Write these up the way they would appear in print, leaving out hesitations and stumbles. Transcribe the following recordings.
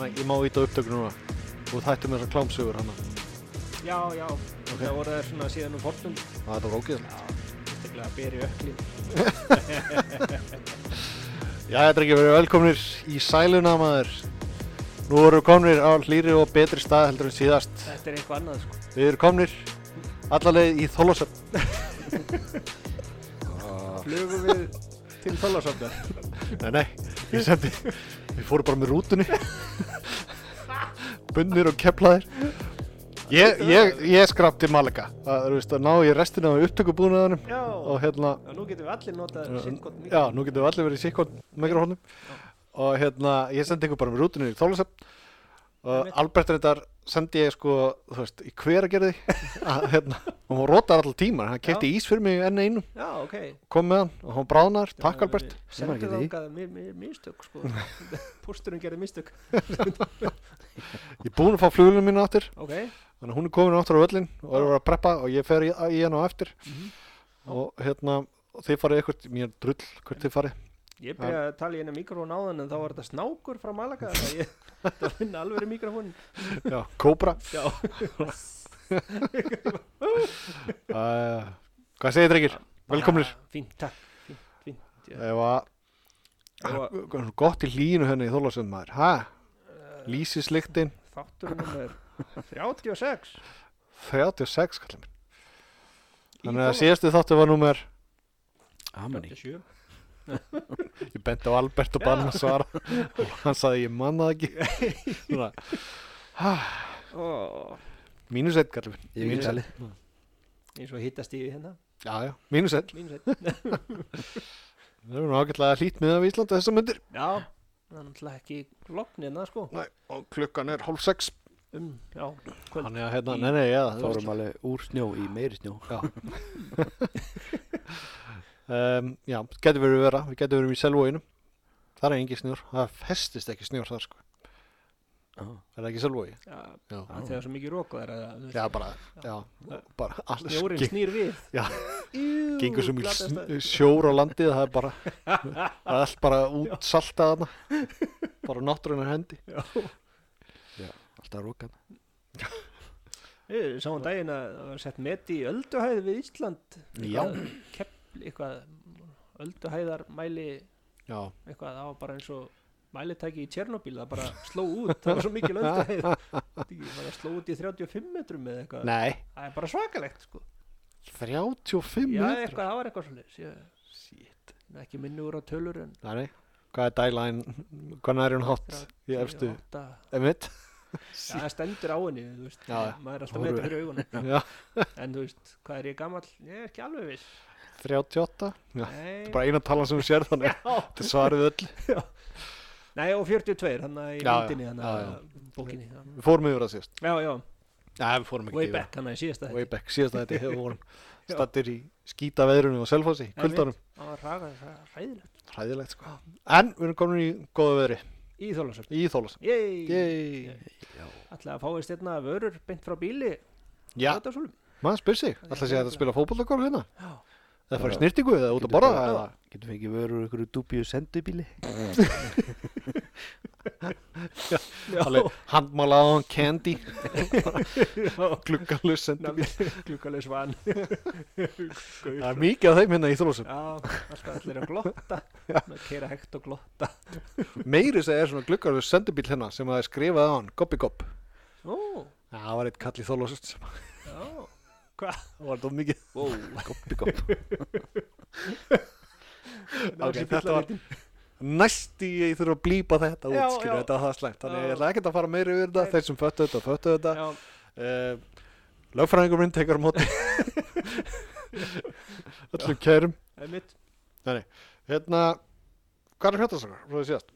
Þannig að ég má íta upptöku núna. Þú þættum þessar klámsögur hana. Já. Okay. Það voru þær svona síðan fornum. Þetta var ógeðslegt. Já, steklega að beri öklin. Jæja, drengir, verið velkomnir í sæluna, maður. Nú erum við komnir á hlýri og betri stað heldur en síðast. Þetta eitthvað annað, sko. Við erum komnir alla leið í Þorlákshöfn. Flugum við til Þorlákshafnar? Nei, við fórum bara með rútunni. Bundnir og keflaðir. Ég skrapti Malaga. Þú veist, að ná í restina af upptökubúnaðinum. Já, og hérna... Já, nú getum við allir notað sikkot mikrofón. Já, nú getum við allir verið í sikkot mikrofónum. Og hérna, ég sendi ykkur bara með rútunni í Þorlákshöfn. Og Albert reyndar sendi ég sko, þú veist, í Hveragerði. Hérna, og hún rotar alltaf tíma. Hann keypti ís fyrir mig enn einum. Já, ok. Kom með hann og hann bráðnar. Takk Albert. Sendu þangað mistök, sko. Pósturinn gerði mistök. Ég er búinn að fá flugvélina mína aftur. Ok. Þannig að hún er komin aftur á völlinn og er að preppa og ég fer í hann á eftir. Og hérna, þið farið eitthvað, mér drull hvert þið farið. Ég byrjaði að tala í einu mikrofón áðan en þá var þetta snákur frá Malaga. Þetta var finna alveg í mikrofónin. Já, Cobra. Já. Hvað segir drengir? Velkomnir. Fínt, takk. Fínt. Það var gott í hlýinu henni í Þorlákshöfn, maður. Lýsislyktin. Þátturinn er 36. 36, kallar minn. Þannig að síðastu þáttur var númer... 37. Ég benti á Albert og bann að svara og hann sagði ég man það ekki. Svona. -1, kallar minn. -1. Eins og hittast í hérna. Já, -1. Það er nú ágætlega hlýtt miðað við Íslandi þessar myndir. Já, það er náttúrulega ekki logn hérna, sko. Nei, og klukkan er 5:30. Já, kvöld. Þannig að hérna, nei, já. Fórum alveg úr snjó í meiri snjó. Já. Já, getur verið vera. Við getum verið í Selvoginu. Það er engin snjór. Það festist ekki snjór þar, sko. Er það ekki Selvogi? Já. Það er svo mikið rok og það er Já, bara alls snjórinn snýr við. Já, gengur svo mikið sjór á landið, það er bara það er allt bara útsaltað þarna. Bara náttúrunnar hendi. Já, alltaf rokan. Við sáum daginn að það var sett met í ölduhæð við Ísland. Já. Eitthvað ölduhæðarmæli eitthvað, það var bara eins og mælitæki í Tjernobyl, það bara sló út, það var svo mikil ölduhæð. Það var sló út í 35 metrum eða eitthvað. Nei. Það er bara svakalegt, sko. 35 metrum? Já, eitthvað, það var eitthvað svolítið. Shit. Ekki minni úr á tölur en... Nei. Hvað er dælæn? Hvernig er hún hátt í efstu? Emitt? Já, það stendur á henni, þú veist. Já. Maður er alltaf með þetta fyrir augunum. Já. En þú veist, hvað er ég gamall? Ég er ekki alveg viss. 38? Já. Nei. Það er bara eina talan sem við sér þannig. Þetta svarið öll. Já. Nei, og 42, þannig í myndinni, þannig að bókinni. Við fórum yfir það síðast. Já. Nei, við fórum ekki Way back, þannig að síðasta þetta. Way back, síðasta þetta. Við vorum stattir í skítaveðrunum og Selfossi, kuldanum. Það var hræðilegt. Hræðilegt, sko. En við erum komin í góða veðri. Í Þorlákshöfn. Í Þorlákshöfn. Yey. Ætlaði að fáist hérna vörur beint frá bíli. Já. Maður spyr sig. Ætlaði að segja að spila fótboltagolf hérna. Já. Eða fara í snirtingu eða út að borða. Getur fengið vörur ykkur dúbíu sendubíli. Alveg handmálaðan candy. Gluggalus sendubíl. Gluggalus van. Það er mikið af þeim hérna í Þorlákshöfn. Já, alltaf allir að glotta. Keyra hægt og glotta. Meiri segir svona gluggalus sendubíl hérna sem það er skrifað á hann. Gobbi gobb. Ó. Já, það var eitt kall í Þorlákshöfn sem. Já. Hvað? Það var þetta mikið. Gobbi gobb. Ok, þetta var næsti ég þurfa að blípa þetta út, skilur, þetta var það slæmt. Þannig ég ætla ekkert að fara meira yfir þetta, þeir sem föttu þetta. Lögfræðingur minn tekur á móti. Öllum kærum. Það er mitt. Nei, hérna, hvað er fréttasakar, frá því síðast?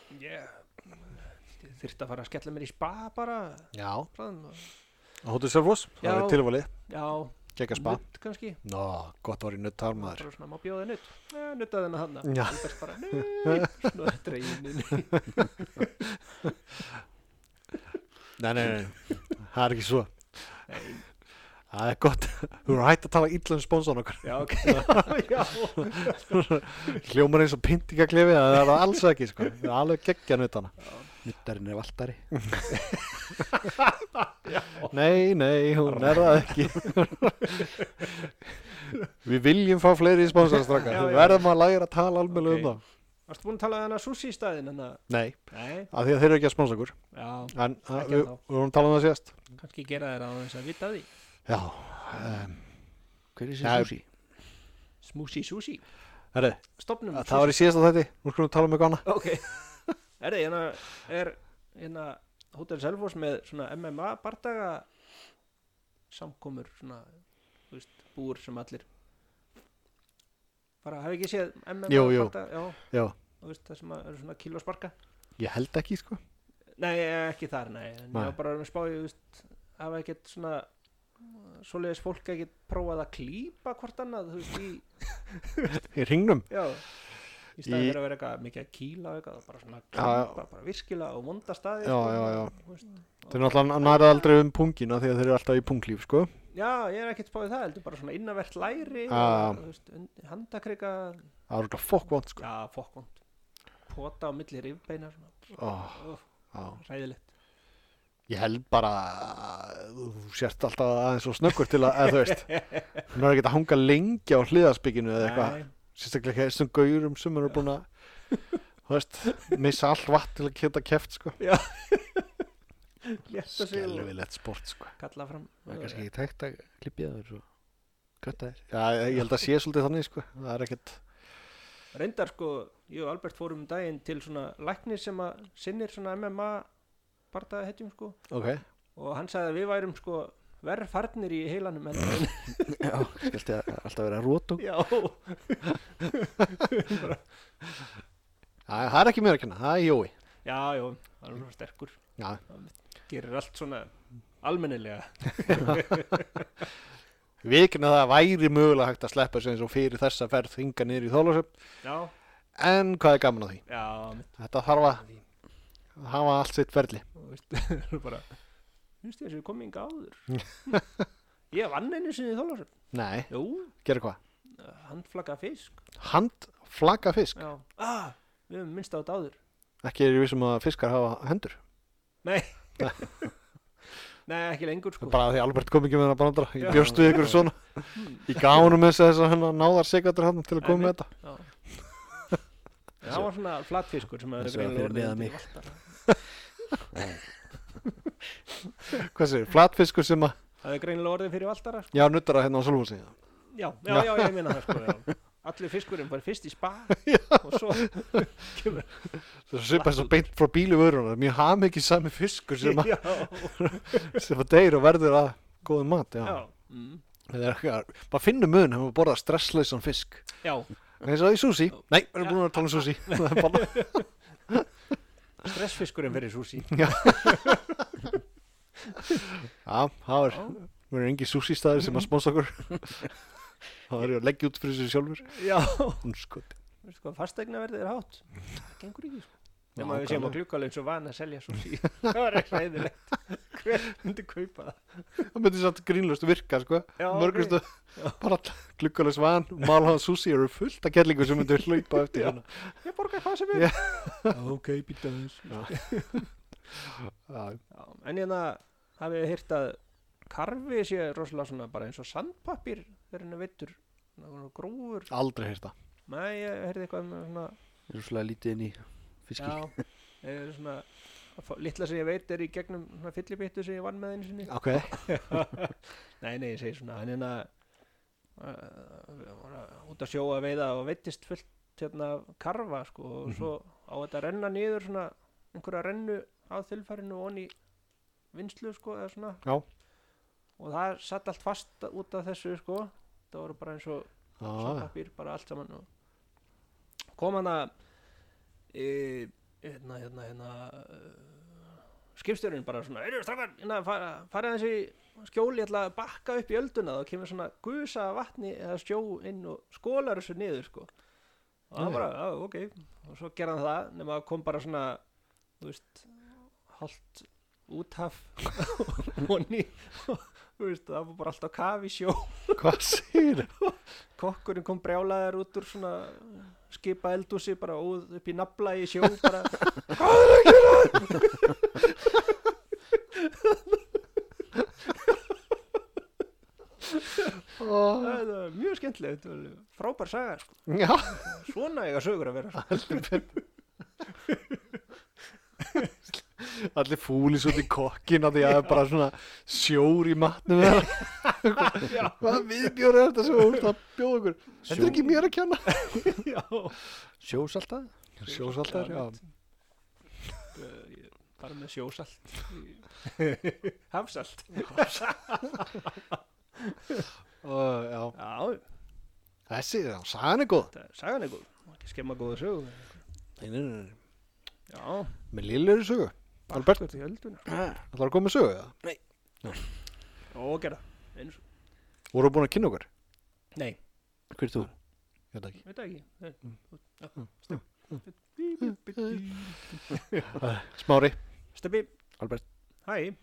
Ég þyrfti að fara að skella mér í spa bara. Já. Bráðum. Á Hótel Selfoss, það er tilvalið. Já. Gekka spa. Nutt kannski. Nó, gott var í nutt þar maður. Bara svona, má bjóða nutt. Nuttaði hennar hana. Já. Það er bara, nutt, svona dreginu. Nei, það er ekki svo. Nei. Það er gott. Þú erum hægt að tala illa spónsorn okkar. Já, ok. Já. Hljómar eins og pyntingaklefi, það er það alls ekki, sko. Það er alveg geggja nutt hana. Nuttarinn er valtari. Nei, hún er það ekki. Við viljum fá fleiri sponsarstrakka. Já, Við já. verðum að læra að tala almennilega Ok. um það. Varstu búin að tala um þennan sushi staðinn en að Nei, Nei, af því að þeir eru ekki að sponsa okkur. já, En Ekki við ennþá. vorum að tala um það síðast. kannski gera þeir á þess að vita af því Já, Hver er Já. þessi sushi? Smoothie sushi herri, Stofnum það var í síðasta þætti. Nú skulum við tala um eitthvað annað. Ok hérna Hotel Selfoss með svona MMA bardaga samkomur svona, þú veist, búur sem allir bara, hafi ekki séð MMA Jú, jú. bardaga, já, Já, þú veist, það sem eru svona kílósparka ég held ekki, sko. nei, ekki þar, nei en Nei. ég var bara að spá, þú veist, hafa ekkert svona svoleiðis fólk ekkert prófað að klípa hvort annað, þú veist, Í hringnum. já í staðið Í- fyrir að vera eitthvað mikið að kýla og eitthvað, bara svona Já, já. klípa, bara virkilega á vonda staði Já, já, já. þú veist. Þeir eru náttúrulega nærað aldrei um pungina því að þeir eru alltaf í punglíf, sko. Já, ég er ekkert spáðið það, heldur bara svona innavert læri Já. og, þú veist, handakrika Það er alltaf fokk vond, sko. já, fokkvond pota á milli rifbeina svona, Ó, já. ræðilegt Ég held bara að þú sért alltaf aðeins svo snöggur til að, þú veist, hún er ekki að hanga lengi á hliðarsbygginu eða eitthvað. Nei, Sérstaklega ekki þessum gaurum sem eru búin að, þú veist, missa allt vatn til að geta keft, sko. létta sig og Skelfilegt sport, sko. kalla fram Það er kannski ekki tækt að klippja þér og kötta þér. Já, ég held að sé svolítið þannig, sko. Það er ekkert, reyndar sko, ég og Albert fórum daginn til svona læknir sem að sinnir svona MMA bardaga hetjum sko ok. og hann sagði að við værum sko verð farnir í heilanum heldur en Já, skilti alltaf vera rótung. já, Já, það er ekki mér að kenna, það er Jói. já, það er svona sterkur Já, gerir allt svona almennilega við ekki að það væri mögulega hægt að sleppa þessu eins og fyrir þessa ferð hinga niður í Þorlákshöfn. já, En hvað er gaman á því? já, Þetta þarf að hafa allt sitt ferli. þú veist, það er bara finnst ég að þessu komið inga áður ég vann einu sinni í Þorlákshöfn Nei, jú, gera hvað? handflaka fisk Handflaka fisk. já, við höfum minnst á þetta áður Ekki er ég vissum að fiskar hafa hendur. nei nei, ekki lengur sko Bara því Albert kom ekki með það brandara. Ég Já. bjóst við ykkur svona. Ég gaf honum þess að hennar náðar sekundur hann til að koma með þetta. já. það var svona flatfiskur sem að Þessu var fyrir neðan mig. Hvað segir? Flatfiskur sem að, það er greinilega orðið fyrir valtara sko. já, nuttara hérna á Sölvhúsi. já, ég meina það sko já. allir fiskurinn var fyrst í spa og svo kemur Það er svipað svo beint frá bílu vörunar. Mjög hafði ekki sami fiskur sem að, já, sem að deyr og verður að góðum mat. Já. já, Það er ekki að, bara finnum mun, hann var borðað stresslausan fisk. já. Eins og í sushi. Nei, við erum búin að tala um sushi. Það er bara, stressfiskurinn fyrir sushi já, það er, við erum engi sushi staðir sem að sponsa okkur. Það er ég að leggja út fyrir þessu sjálfur. já, Hún skoti. veistu hvað fastegnaverðið er hátt það gengur ekki sko nema við séum á gluggalega eins og van að selja sushi það var ekki hæðilegt hver myndi kaupa það Það myndi satt grínlust virka, sko. Já, Mörgustu, ok. bara gluggalega svan, malhaða sushi eru fullt af kettlingum sem myndir hlaupa eftir Já. hérna. ég borga hvað sem er Já. ok, býta þess Já, en hérna hafið þið heyrt að karfi sé rosalega svona bara eins og sandpappír þegar henni veittur grófur aldrei heyrst það. nei, ég heyrði eitthvað með svona Það er svolítið lítið inn í fiski. já, það er svona litla sem ég veit er í gegnum svona fyllibittu sem ég vann með einu sinni Ok, nei, ég segi svona hann hérna út að sjó að veiða og veittist fullt hérna karfa sko og svo á þetta að renna niður svona einhverja rennu að þilfærinu og onni vinnslu sko eða svona Já. og það satt allt fast út af þessu sko það voru bara eins og sandpappír bara allt saman og kom hann að skipstjórinn bara svona strákar, farið aðeins í skjól ég ætla að bakka upp í ölduna og kemur svona gusa af vatni eða sjó inn og skólar þessu niður sko og hann bara, já, ok og svo gerði hann það nema að kom bara svona þú veist hálft úthaf onni þú veist, það var bara alltaf kaf í sjó hvað segir það? kokkurinn kom brjálaður út úr svona skipa eldúsi bara óð upp í nafla í sjó bara hvað er að gera? skemmtilegt, frábær saga sko. Já, Svona eiga sögur að vera sko. allir fúlis út í kokkin af því að það er bara svona sjór í matnum þeirra. Já, Hvað viðbjór er þetta svo úr að bjóða okkur? Þetta er ekki mér að kenna. já. Sjósaltað? Sjósaltar, já. Ég bara með sjósalt. Hafsalt. Já, Já, þessi, já, sagan er góð. sagan er góð. Má ekki skemma góða sögu. Nei. Já, Með lillur í sögu. Albert, sko til hölduna. ætlar að koma með sögu, eða? Og gera, eins og. Voru búin að kynna okkur? Nei, Hver er þú? Ég veit ekki. veit það ekki. Smári, Steppi, Albert. hæ.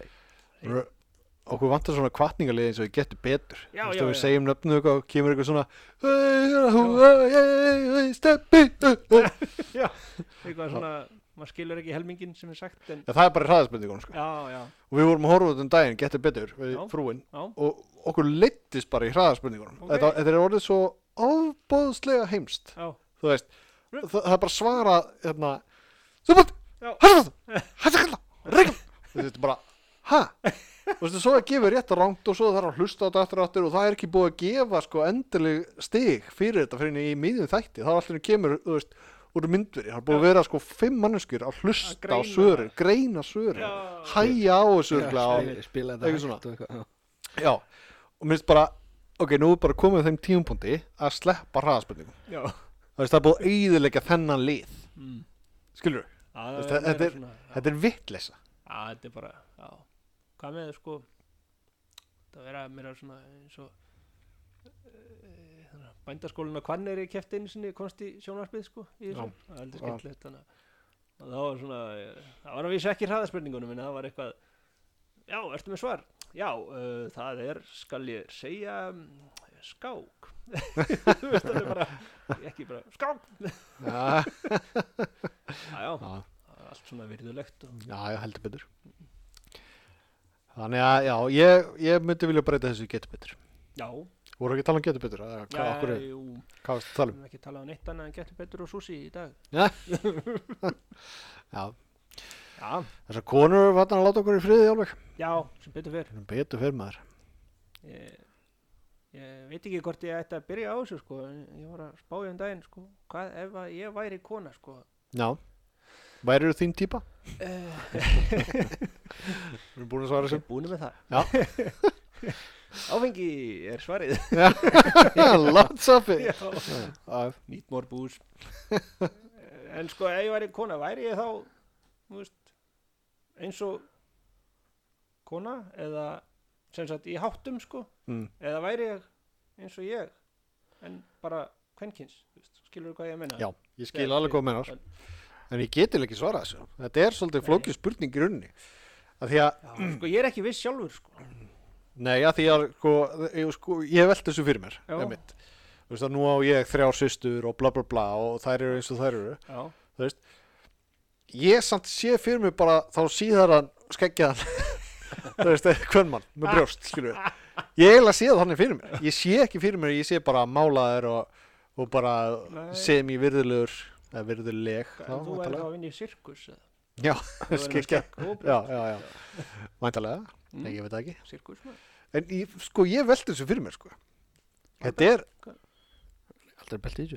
okkur vantar svona kvartningarlið eins og við getum betur. Já, Þú veist, já, ef við já. segjum nöfnu eitthvað og kemur eitthvað svona Steppi. Já, eitthvað svona, maður skilur ekki helmingin sem er sagt, en Já, það er bara hraðaspendingunum, sko. já, já, Og við vorum að horfa út daginn, getur betur, við Já. frúin, já, og okkur leittist bara í hraðaspendingunum. Ok. Þetta er orðið svo ofboðslega heimst. já, Þú veist, það er bara svara, hérna, Súbútt, já, hættakalla, reglum. Þetta er bara, hæ? Þú veist, svo að gefa rétt og rangt og svo þarf að hlusta á þetta aftur og það er ekki búið að gefa, sko, endileg stig fyrir þetta fyrir í miðjum þætti. Það er alltaf kemur, þú veist, úr myndveri. Það er búið að vera, sko, 5 manneskjur að hlusta á greina svörin, greina svörin, já, hæja á þessu örugglega og Spila eitthvað þetta svona. hægt og eitthvað. já, og minnst bara, ok, nú er bara komið þeim tímapunkti að sleppa hraðaspurningum. já. Það veist, það er búið að eyðileggja þennan lið. Skilur Já, Veist, það þetta meira er- svona, já. Þetta er vittleysa. Já, þetta er bara, já. Hvað með, sko, það vera meira svona eins og bændaskólinn á Hvanneyri keppti einu sinni, komst í sjónvarpið, sko, í þessu. Það er heldur skemmtilegt, þannig að og það var svona, það var að vísa ekki hraðaspurningunum, en það var eitthvað, já, ertu með svar? Já, það er, skal ég segja, skák. Þú veist, það er bara, ekki bara, skák. Já, Já, já, það er allt svona virðulegt og já, heldur betur. Þannig að, já, ég myndi vilja breyta þessu í getur betur. já, Voru ekki að tala um getur betur? Eða Hvað, okkur, jú, hvað varstu að tala við höfum ekki talað um neitt annað en getur betur og sushi í dag. Já, Já, þessar konur var að láta okkur í friði alveg. já, sem betur fyrr. Betur fyrir maður. Ég veit ekki hvort ég ætti að byrja á þessu, sko, en ég var að spá í daginn, sko, hvað ef að ég væri kona, sko. Já. Værirðu þín típa? Við erum búin að svara þessu. Búin með það. Já. Áfengi er svarið. Lots of it. Já. Já. Need more booze. En sko, ef ég væri kona, væri ég þá, þú veist, eins og kona, eða sem sagt í háttum, sko, eða væri ég eins og ég, en bara kvenkins, þú veist, skilur þú hvað ég meina? Já, ég skil alveg hvað þú meinar. En ég geti ekki svarað þessu. Þetta er svolítið flókið spurning í rauninni. Að því að, Já, sko, ég er ekki viss sjálfur, sko. nei, að því að, ég velti þessu fyrir mér, Já. einmitt. Þú veist að nú á ég 3 systur og bla bla bla og þær eru eins og þær eru. Já, Þú veist, ég samt sé fyrir mér bara þá síðaran skeggjaðan, þú veist, hvern mann, með brjóst, skilur við. Ég eiginlega sé það þannig fyrir mér. Ég sé ekki fyrir mér, ég sé bara málaðir og bara Nei. semi-virðulegur, eða virðuleg. en þú væri þá að vinna í sirkus, eða? Já, Þú væri með skeggja. skegg og brjóst. Já. Væntalega, Mm. nei, ég veit það ekki. Sirkus, maður. En ég velti þessu fyrir mér, sko. Þetta er Aldrei belt í þessu.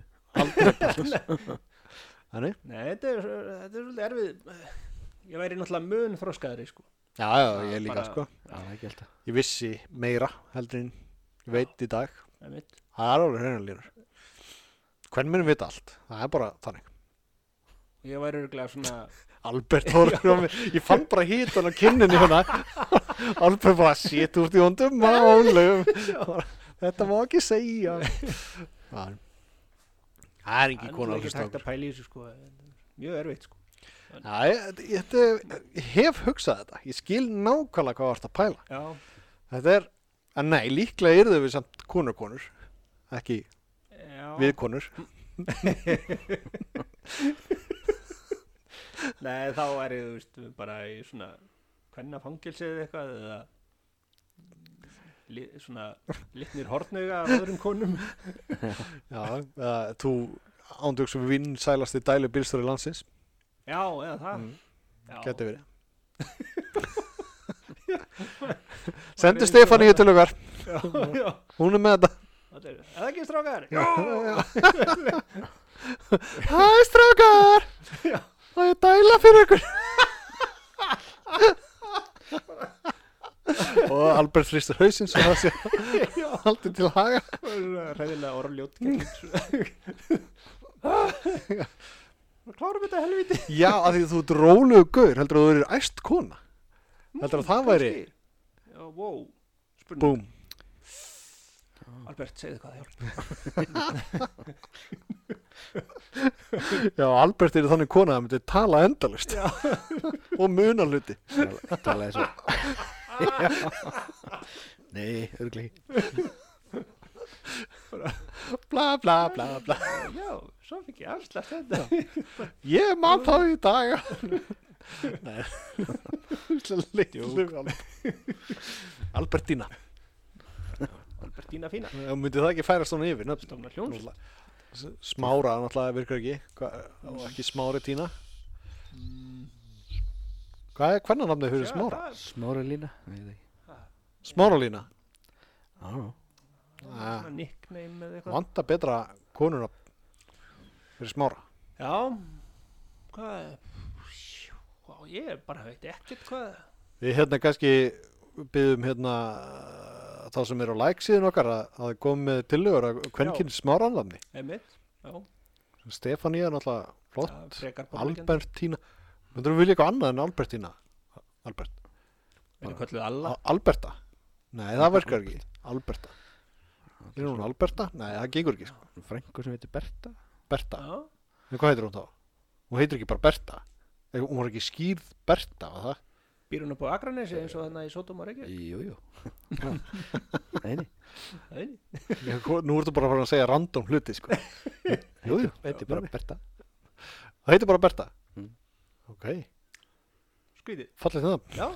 Þannig? Nei, þetta er svolítið erfið. Ég væri náttúrulega mun þroskaðri, sko. Já, ég líka, bara- sko. Já, það er ekki alltaf. Ég vissi meira heldur en ég veit í dag. Einmitt. Það er alveg hreinanlínur. Hvern minnum vita allt. Það er bara þannig. Ég væri örugglega svona, Albert horfður á mig. Ég fann bara hitan á kinninni hérna. Albert bara shit út í hondum málum. Þetta má ekki segja. Það er ekki það kona er að ekki hlusta á hægt okkur. að pæla í þessu, sko. Mjög erfitt, sko. Já, ég hef hugsað þetta. Ég skil nákvæmlega hvað varst að pæla. Já, Þetta er, en nei, líklega yrðu við samt konur. Ekki já. við konur. Nei, þá er ég, þú veist, bara í svona kvennafangilsi eða eitthvað, eða svona litnir hortnauga af öðrum konum. Já, þú ándjóksum vinsælasti dælu bílstjóri landsins. Já, eða það. Já. Gæti verið. Sendu Stefaníu til okkar. Já, já. Hún með þetta. Það er ekki strákar. Já. Hæ strákar. Já. Það er dæla fyrir ykkur. Og Albert þrýstur hausinn svo það sé haldið til haga. Ræðilega orðljót. Klárum þetta helviti. Já, af því þú ert rólegur gaur, heldur að þú verið æst kona. Heldur að það væri Já, wow. Spurning. Búm. Albert, segðu hvað það hjálp. Já, Albert er þannig kona að myndi tala endalaust og muna hluti. Talaði svo. Nei, örugglega ekki. Bla bla bla bla. Já, svo fikk ég afslætt þetta. Ég man þá í dag. Nei. Albertína. Albertína fína. Myndi það ekki færast svona yfir? Stofna hljóns. Smára náttúrulega virkar ekki. Og ekki Smári Tína. Hvað er hvernig nafnið fyrir Smára? Smáralína. Nei, það ekki. Smáralína. Já. Svona nickname eða eitthvað. Vanda betra konuna fyrir Smára. Já. Hvað? Vá, ég bara veit ekkert hvað. Við kannski byggðum þá sem eru á like-síðun okkar að koma með tillögur að kvenkinn Smáranlafni. Einmitt, já. Stefaníu er náttúrulega flott. Já, frekar báðlegjandi. Albertína. Myndur við vilja eitthvað annað en Albertína? Albert. Er það kölluð Alla? Alberta. Nei, það virkar ekki. Alberta. Er hún Alberta? Nei, það gengur ekki. Sko. Frænku sem heitir Berta. Berta. Já. En hvað heitir hún þá? Hún heitir ekki bara Berta. Hún var ekki skýrð Berta, var það? Býr hún upp á Akranesi eins og þarna í Sódóma Reykjavík? Jú. Nei. Nú ertu bara að fara að segja random hluti, sko. Jú, heitir bara Berta. Það heitir bara Berta? Ok. Skrítið. Fallið það. Já.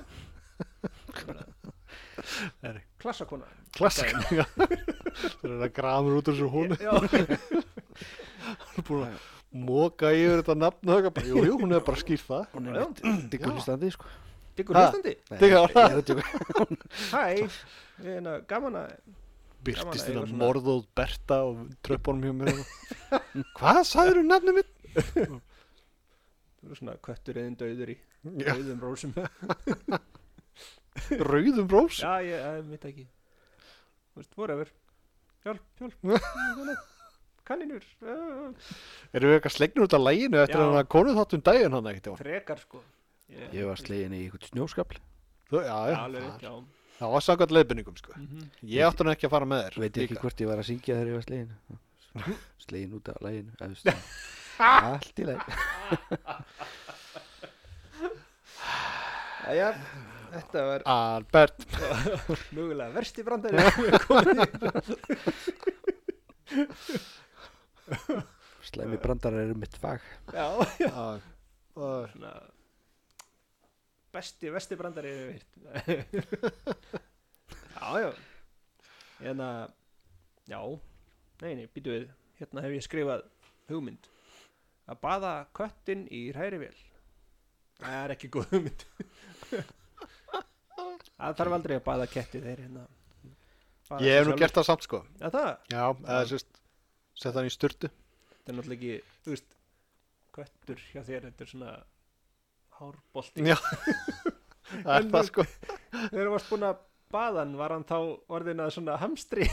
Klassakona. Klassakona. Það er að gramur út úr þessu hónu. Já. Hún er búin að móka yfir þetta nafn og það. Jú, hún er bara skýrt það. Hún er diggur hlustandi, sko. Diggur hlustandi? Diggur. Hæ, gaman að... Birtist þetta morðóð Berta og tröppunum hjá mér. Hvað sagður nafnið mitt? Það eru svona köttur eðin dauður í rauðum rósum. Rauðum rós? Já, ég veit ekki. Þú veist, whatever. Hjálp. Kaninur. Erum við eitthvað slegnur út af læginu eftir að hann konuð þáttum daginn hann ekkert? Frekar, sko. Ég var slegin í eitthvað snjóskafl. Já. Alveg, já. Það var samkvæmt leiðbeiningum, sko. Ég átti hann ekki að fara með þér. Veit ekki hvort ég var að syngja þegar ég var slegin. Slegin út af læginu. Allt í lagi. Jæja, þetta var Albert. mögulega versti brandari. Slæmi brandarar eru mitt fag. Já. Svona versti brandari eru virt. Já. Já. Nei, býtu við. Hérna hef ég skrifað hugmynd. Að baða köttinn í hrærivél. Það er ekki góð hugmynd. Það þarf aldrei að baða ketti þeir Ég hef nú gert það samt, sko. Já, það? Já, eða sett hann í sturtu. Þetta er náttúrulega ekki, þú veist, köttur hjá þér, þetta er svona hárbolti. Já, það er það, sko. Þegar þú varst búin að baða hann, var hann þá orðin að svona hamstri?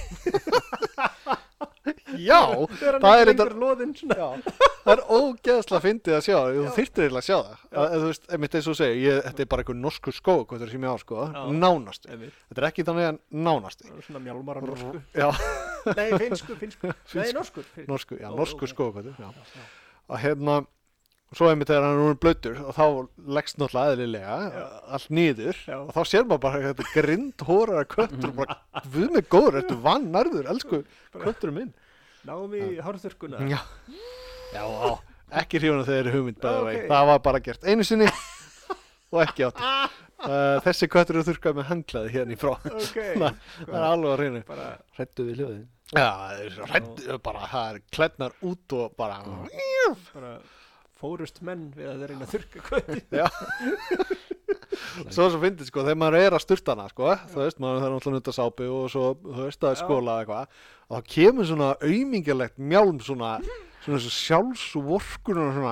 Já, það er þetta loðinn svona. Já, það er ógeðslega fyndið að sjá það. Þú þyrftir eiginlega að sjá það. Þú veist, einmitt eins og þú segir, þetta er bara einhver norskur skógakvötur sem ég á, sko. Nánastu. Þetta er ekki þannig að nánastu. Svona mjálmar á norsku. Já. Nei, finsku. Nei, norskur. Norskur skógakvötur. Og svo einmitt þegar hann er blautur og þá leggst náttúrulega eðlilega allt niður og þá sér maður bara þetta grindhórar köttur og bara, við mig góður, ertu vannarður, elsku kötturum minn. Náum í hárþurrkuna. Já, ekki hrjóna þegar hugmynd bæði vei. Það var bara gert einu sinni og ekki átt. Þessi köttur eru þurrkað með handklæði hérna í frá. Ok. Það er alveg að reyna. Bara, Hræddu við hljóðin. Já, það er svo bara, það er klædnar út og bara, bara fórust menn við að þeir reyna að þurrka köttin. já. Svo fyndið, sko, þegar maður er að sturta hana, sko, þú veist, maður þarf náttúrulega nutta sápu og svo, þú veist, að skóla eitthvað, og þá kemur svona aumingjulegt mjálm, svona svo sjálfsvorkur og svona,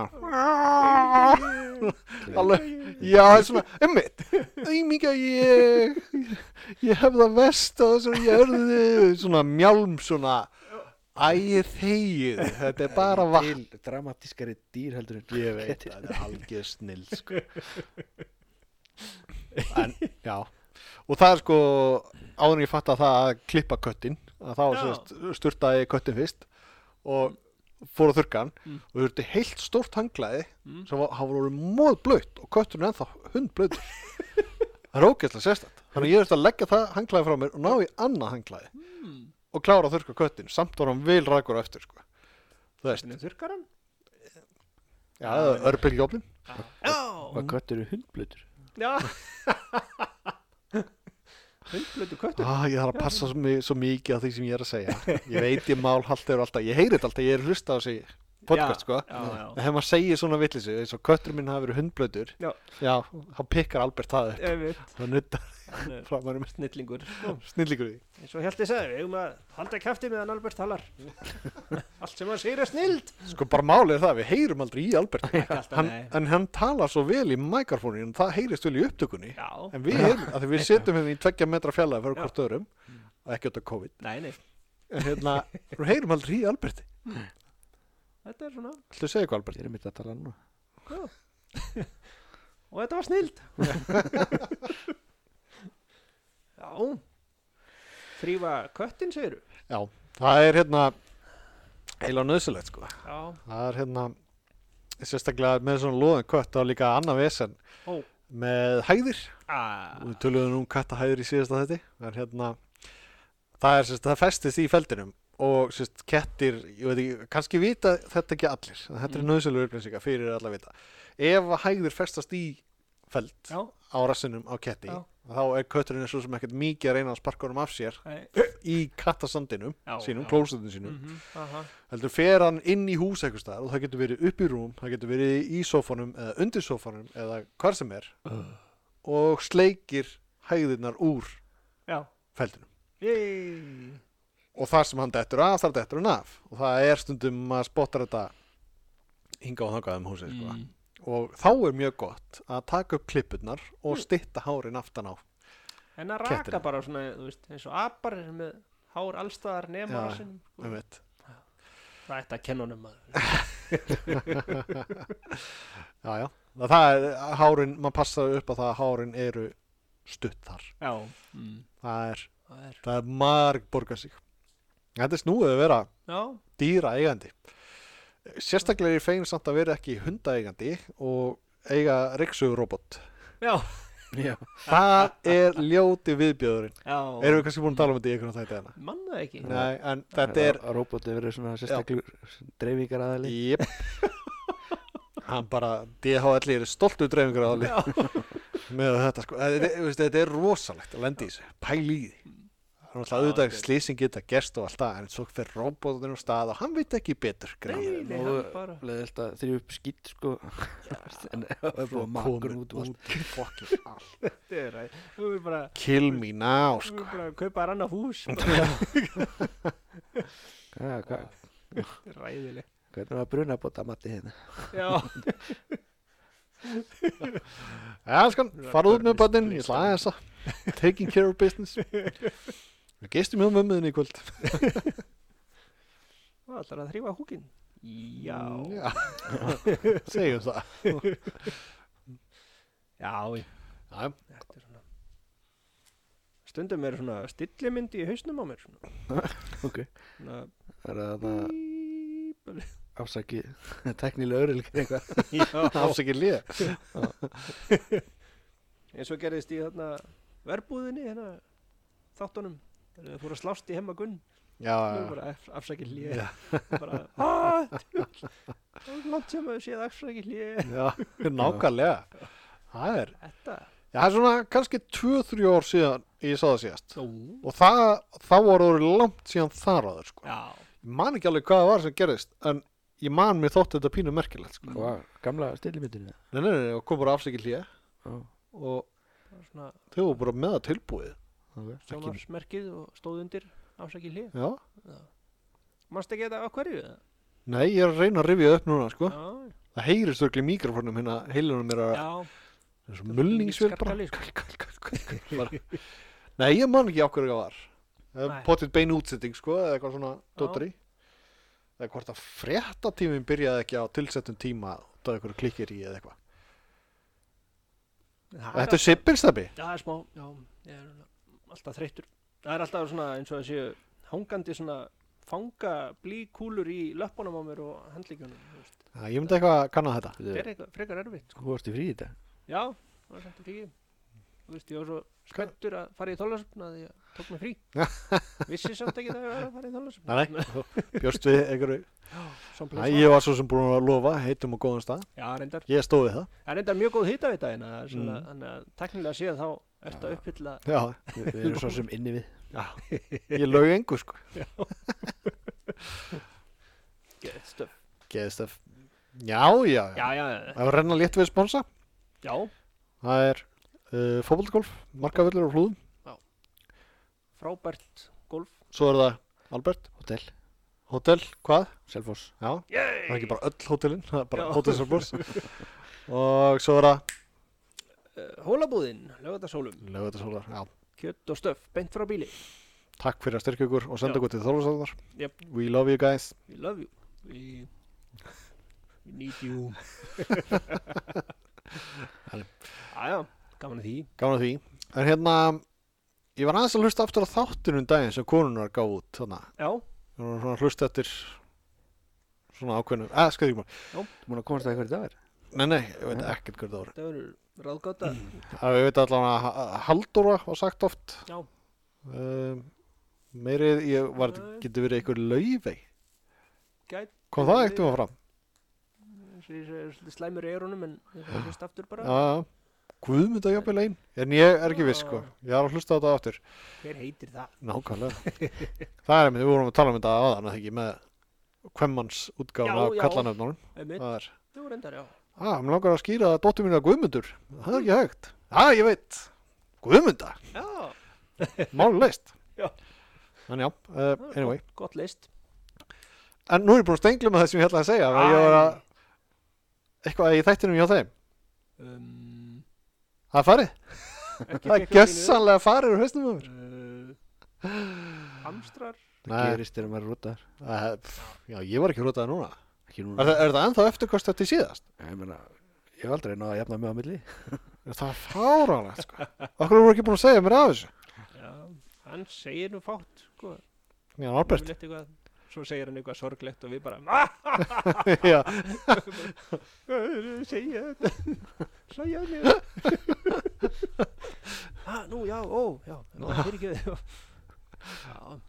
alveg, já, það er svona, aumingja, ég hef það verst á þessari jörðu, svona mjálm, svona, ægir þegið, þetta er bara vatn. Til dramatískari dýr heldur en Ég veit, það er algjör snill, sko. En, já, og það er sko, áður en ég fatt að það að klippa köttin, að þá sturtaði ég köttin fyrst og fór að þurrka hann og þurfti heilt stórt hangklæði sem hafa voru móðblautt og kötturinn ennþá hundblautur. Það er ógeðslega sérstætt. Þannig að ég þurfti að leggja það hangklæði frá mér og ná í annað hangklæði og klára að þurrka köttin. Samt var hann vel rækur á eftir, sko. Þú veist. Þurrkar hann? Já, örbylgjóflin. Hvað köttur eru hundblautur? Já. Hundblautur köttur. Ég þarf að passa svo mikið á því sem ég er að segja. Ég veit ég mál haltur alltaf. Ég heyri þetta alltaf, ég er hlusta á sig podcast, sko. Já. En þegar maður segir svona vitleysu, eins og köttur minn hafi verið hundblautur, Já. Þá pikkar Albert það upp. Ég veit. Það nuttar frá mér með Snillingur. snillingur því. Eins og Hjalti sagði, við eigum að halda kjafti meðan Albert talar. Allt sem hann segir er snild. Sko bara málið er það, við heyrum aldrei í Albert. Nei. En hann talar svo vel í mikrofóninu, það heyrist vel í upptökunni. Já. En við heyrum, af því við setjum hérna í 2 metra fjarlægð fyrir hvort öðrum, og ekki út af COVID. Nei. En við heyrum aldrei í Alberti. Þetta er svona. Ættu að segja eitthvað, Albert? Ég er mitt að tala nú. Og þetta var snild. Já. Þrífa köttin, segirðu? Já, það er eiginlega nauðsynlegt, sko. Já. Það er sérstaklega með svona loðin kött þá líka annað vesen með hægðir. Við töluðum kattahægðir í síðasta þetta. Það festist í feldinum og kettir, ég veit ekki, kannski vita þetta ekki allir. Þetta er nauðsynlegur upplýsingar fyrir alla vita. Ef hægðir festast í feld á rassinum á ketti, þá er kötturinn svo sem ekkert mikið að reyna að sparka honum af sér í kattasandinum sínum, klósettinu sínum. Heldur fer hann inn í hús eitthvað staðar og það getur verið upp í rúm, það getur verið í sófanum eða undir sófanum eða hvar sem er og sleikir hægðirnar úr feldinum. Og þar sem hann dettur af, þar dettur hann af. Og það er stundum að spotta þetta hinga og þangað húsið, sko. Og þá er mjög gott að taka upp klippurnar og stytta hárin aftan á. En að raka bara svona, þú veist, eins og apar með hár allstaðar nema rassinum. Já, ég veit. Það ætti að kenna honum að. Já. Það er hárin, maður passa upp að það að hárin eru stutt þar. Já. Það er marg borgar sig. Þetta er snúið að vera dýra eigandi. Sérstaklega er ég fegin samt að vera ekki hundaeigandi og eiga ryksugrobot. Já. Það er ljóti viðbjóðurinn. Erum við kannski búin að tala um þetta í einhvern þætti hérna? Manna ekki. Nei, en þetta er... Robotið verið svona sérstaklega dreifingaraðali. Jep. Hann bara, DHL er stoltur dreifingaraðali með þetta, sko. Þetta er rosalegt að lenda í þessu. Pæli í því. Það er auðvitað slýsing geta gerst og allt það, en svo fer robotinn á stað og hann veit ekki betur. Nei, hann bara bleið alltaf þrjú upp skýtt, sko. En það er bara makkur út og allt. Fokkin allt. Þetta er ræð. Þú er bara kill me now, sko. Þú er bara að kaupa þér annað hús. Þetta er ræðilegt. Hvernig var brunabóta mati hérna? Já. Já, skan, fara út með börnin, ég ætla aðeins að taking care of business. Við geistum hjá mömmuðinni í kvöld. Það ætlar að þrífa húkinn. Já. Segjum það. Já. Þetta er svona. Stundum er svona stillimyndi í hausnum á mér svona. Ok. Það er að afsaki teknilega öryggleika eitthvað. Afsaki líða. Eins og gerðist í þarna verbúðinni þáttunum. Þegar fóru að slást í hemma Gunn. Já. Það var bara afsakið hlýja. Bara, það er langt sem að séð afsakið hlýja. Já, nákvæmlega. Það er. Þetta. Já, það er svona kannski 2-3 ár síðan ég sá það síðast. Ó, Og þá var orðið langt síðan þar áður, sko. já, Ég man ekki alveg hvað það var sem gerðist, en ég man mér þótti þetta pínu merkilegt, sko. Hvað, gamla stillimyndinu? Nei, og kom bara afsækil hlýja Já, og það var svona þau voru bara með það tilbúið. ok. sjónarsmerkið og stóð undir afsakið hlið. Já. Manst ekki þetta á hverju? eða? Nei, ég er að reyna að rifja upp núna, sko. Já, Það heyrist örugglega í mikrofónum hérna, heilunum mér að já. eins og mulningsvél bara. Skarkali, sko. Bara. Nei, ég man ekki á hverju það var. Nei. Potið bein útsetting, sko, eða eitthvað svona dótari. Eða hvort að fréttatíminn byrjaði ekki á tilsettum tíma og það eitthvað klikkir í eða eitthvað. Þetta er sippilstabi. Já, það er smá, já, ég er alltaf þreyttur. Það er alltaf svona eins og þessi hangandi svona fanga blíkúlur í löppunum á mér og handlíkjunum, þú veist. Já, ég myndi eitthvað að kanna þetta. Það er eitthvað frekar erfitt, sko. Þú varst í frí í þetta? Já, það var samt í fríi. Þú veist, ég var svo spenntur að fara í Þorlákshöfn að ég tók mig frí. Vissi samt ekki það að ég var að fara í Þorlákshöfn. Nei, þú bjóst við einhverju. Nei, Nei, ég var svo sem búin að lofa, heitum og góðum stað. Já, reyndar. Ég stóði það. Það er reyndar mjög góð hitaveita hérna, þannig að teknilega séð þá ertu að uppfylla. Já, Við erum svo sem inni við. ég lög engu, sko. Geðið stöf. Geðstöf. Já. Já, Það var renna létt við sponsa. já, Það er fótboltagolf, markavöllur og flúðum. frábært golf. Svo er það Albert, Hótel, hótel, hvað? Selfoss. Já, Yay! það er ekki bara öll hótelin, það er bara Já. hótel Selfoss. Og svo er það Hólabúðin, Laugardalshólum, Laugardalshólar, já. kjött og stöf, beint frá bíli. Takk fyrir að styrkja ykkur og senda Já. ykkur til Þorlákshafnar. Yep. We love you guys. We love you. We need you. Æja, gaman að því. Gána því. En hérna, ég var aðeins að hlusta aftur á þáttunum daginn sem konunar gáð út. Þarna, Já, ég var svona að hlusta eftir svona ákveðnum, skoði ekki maður. Þú múin að komast að hverju það er? Nei, ég veit ekkert hvernig það voru. það verður ráðgáta. Ég veit allavega að Halldóra var sagt oft. Já. Meirið, getur verið einhver Laufey. Gæt. Kom það ekkert um að fram? Slæmur í eyrunum en ég þarf að hlusta aftur bara. Já, Guðmunda jafnvel ein. En ég er ekki viss, sko. Ég har að hlusta á þetta aftur. Hver heitir það? Nákvæmlega. Það er við vorum að tala um þetta aðan, ekki með kvemmans útgáfuna af Já, já. kallanöfnunum. Einmitt. Það er, Þú reyndar, já. mér langar að skýra að dóttir mín er Guðmundur. Það er ekki hægt. Ég veit. Guðmunda. Já, Máli leist. Já. En já, anyway. gott list. En nú er ég búin að stengla með það sem ég ætlaði að segja. Ég var að, eitthvað í þættinum hjá þeim. Það er farið. Það er gjössanlega farið úr hausnum á mér. Hamstrar. Það gerist þegar maður er rútaðar. Já, ég var ekki hrótaði núna. Ekki núna. Er það ennþá eftirkost eftir síðast? Ég meina, ég hef aldrei náða að jafna mig á milli. Það er fáránlegt, sko. Okkur voru ekki búin að segja mér af þessu. Já, hann segir nú fátt, sko. Já, Albert. Yfirleitt eitthvað, svo segir hann eitthvað sorglegt og við bara Já, Hvað er það að segja þetta? Hlæja að mér. Nú, já, já, fyrirgefðu. Já,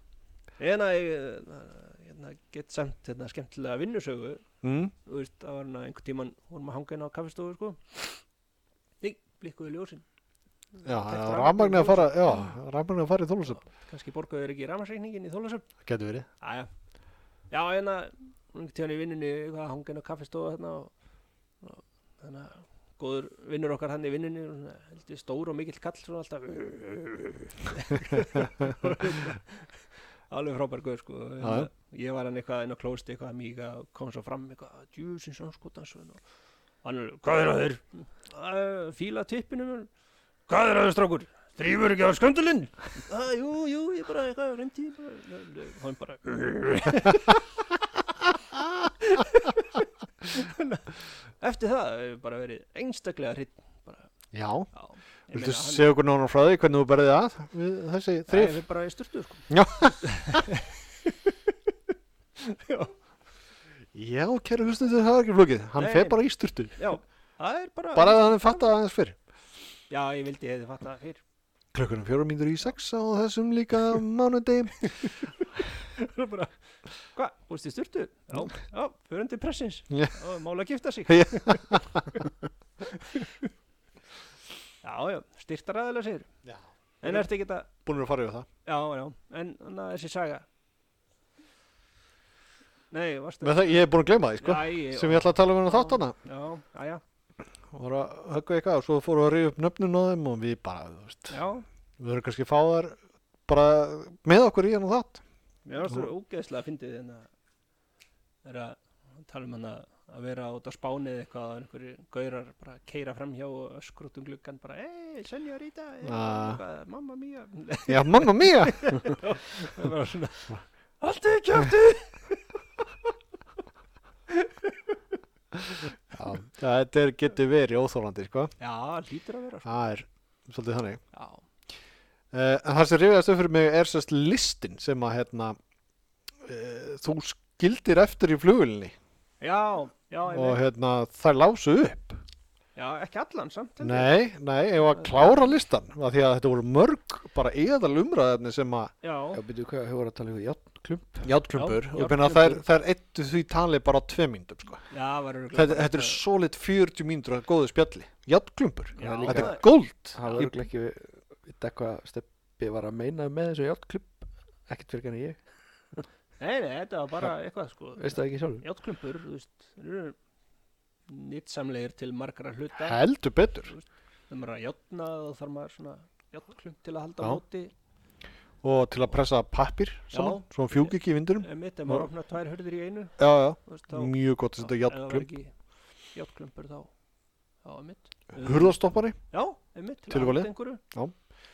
ég get samt skemmtilega vinnusögu. Þú veist, það var einhvern tímann vorum að hanga inn á kaffistofu, sko. Blikkuðu ljósin. Já, rafmagnið að fara í Þorlákshöfn. Kannski borgaðu þér ekki rafmagnsreikningin í Þorlákshöfn. Getur verið. Já, einhvern tímann í vinnunni eitthvað að hanga inn á kaffistofu þarna og þannig að góður vinnur okkar hann í vinnunni heldur stór og mikill kall svona alltaf alveg frábær guð, sko. Ég var hann eitthvað inn á klósti eitthvað að míga og kom svo fram eitthvað djúsins anskotans og hann hvað er að þér? Fíla tippinu. Hvað er að þér, strákur? Þrýfur ekki á sköndulinn? Jú, ég bara eitthvað reyndi hann bara eftir það hefur bara verið einstaklega hreinn bara. Já. Ég Viltu meina, segja okkur nánar frá því hvernig þú berðið að við þessi þrif? Það er bara í sturtu, sko. Já. Já, kæru hlustundur, það er ekki flókið. Hann fer bara í sturtu. Já, það er bara Bara að hann fattaði aðeins fyrr. Já, ég vildi hefði fattað það fyrr. Klukkunum 4:06 á þessum líka mánudegi. Það er bara, hvað, búist í sturtu? Já, fyrir til pressins. Já. Mála að gifta sig. Já. Já, já, styrtaræðilega segir. Já. En ertu ekki að, Búin að fara yfir það. já, en þannig að þessi saga. Nei, varstu. Með það, ég er búin að gleyma því, sko. Sem ég ætla að tala um þátt hana. Já. Var að höggva eitthvað og svo fóru að rífa upp nöfnin á þeim og við bara, þú veist. Já, Við verðum kannski að fá þær bara með okkur í hann og þátt. mér varstu ógeðslega að fyndið en að tala um hann að vera út á Spáni eða eitthvað og einhverju gaurar bara keyra framhjá og öskra út gluggan bara señorita, mamma mía. Já, mamma mía! Það var svona, allt er kjöftið! Já, þetta getur verið óþólandi, sko. Já, hlýtur að vera. Það er svolítið þannig. Já. En það sem rifjaðast upp fyrir mig er sérst listin sem að þú skildir eftir í flugvélinni Já, og þær lásu upp. Já, ekki allan samt. Nei, ég var að klára listan af því að þetta voru mörg bara eðal umræðefni sem að Já, Býtu hvað, hefur voru að tala um játnklump? játtklumpur Já, og ég meina þær eittu því tali bara á 2 mínútum, sko. já, var Þetta er solid 40 mínútur að góðu spjalli. Játtklumpur, Já, þetta það- er gold. Það var örugglega ekki vita hvað Stebbi var að meina með þessu játklump. Ekkert fyrir en ég. Nei, þetta var bara eitthvað, sko. Veistu það ekki sjálfur? Játtklumpur, þú veist, þeir eru nýtsamlegir til margra hluta. Heldur betur. Þegar maður er að játna þá þarf maður svona játklump til að halda á Já. móti. Og til að pressa pappír saman, svo hann fjúki ekki í vindurum. Mitt, ef maður opnar 2 hurðir í einu, Já, þú veist, þá... mjög gott að setja ef það var játklump. ekki játtklumpur þá, mitt. Hurðastoppari, Já, mitt, til Tilvalið. að halda einhverju. Já.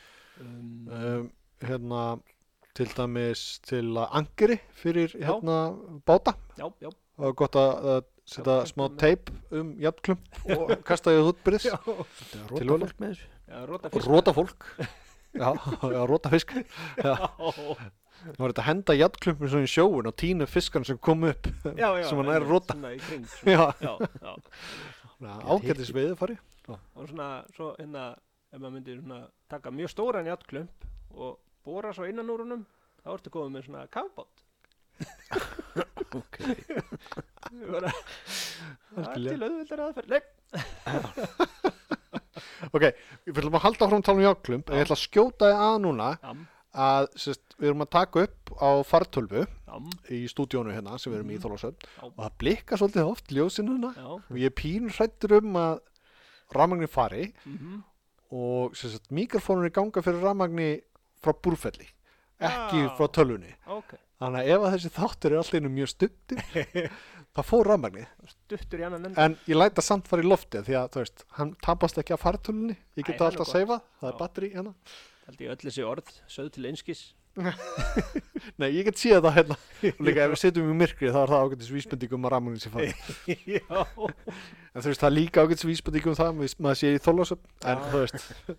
Um, til dæmis til að angri fyrir Já. báta. já, Það var gott að setja Já, smá með- teip og og kasta því útbyrðis. já, Róta Tilvalið. fólk með þessu. já, róta fisk. Róta fólk. Já, róta fisk. Já. Það var þetta að henda játtklumpin svona í sjóun og tína fiskan sem kom upp Já, sem hann er að einmitt, róta. svona í kring, svona. Já, já. ágætis veiðfari. Og svona, svo ef maður myndi svona taka mjög stóran játklump og bora svo innan úr honum, þá ertu komið með svona kafbát. Ok. Bara, það er Algjörlega. til auðvildar aðferð. Nei, Ok, við ætlum að halda frá að tala um játklump en ég ætla að skjóta þið að núna að við erum að taka upp á fartölvu í stúdíónu hérna sem við erum í Þorlákshöfn og það blikkar svolítið oft ljósin hérna já, og ég er pínur hræddur að rafmagni fari og mikrofónunni ganga fyrir rafmagni frá Búrfelli, ekki Já. frá tölvunni. ok. Þannig að ef að þessi þáttur er alltaf mjög stuttir, það fór rafmagni. Stuttur í annan enda. En ég læt það samt fara í loftið því að, þú veist, hann tapast ekki af fartölunni. Ég Æ, get það er alltaf að nú seifa, það Já. er batteri hérna. Held ég öll þessi orð, sögð til einskis. Nei, ég get séð það hérna. Og líka ef við setjum í myrkri þá er það ágætis vísbendingum að rafmagnin sé farið. Já. En þú veist, það er líka ágætis vísbendingum það, maður sé í Þorlákshöfn, en Já. þú veist.